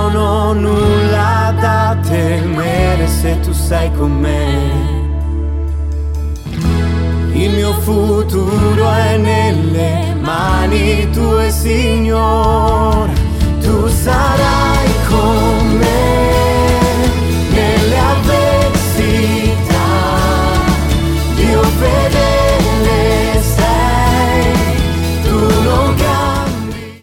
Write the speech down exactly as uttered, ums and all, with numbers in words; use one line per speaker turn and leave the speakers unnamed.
non ho nulla da temere se tu sei con me. Il mio futuro è nelle mani tue, Signore.